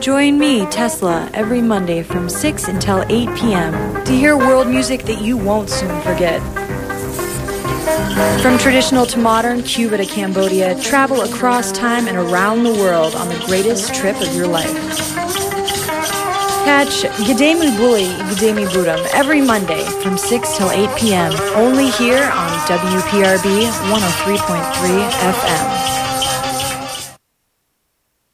Join me, Tesla, every Monday from 6 until 8 p.m. to hear world music that you won't soon forget. From traditional to modern, Cuba to Cambodia, travel across time and around the world on the greatest trip of your life. Catch Gidemu Buli, Gidemu Budum every Monday from 6 till 8 p.m. only here on WPRB 103.3 FM.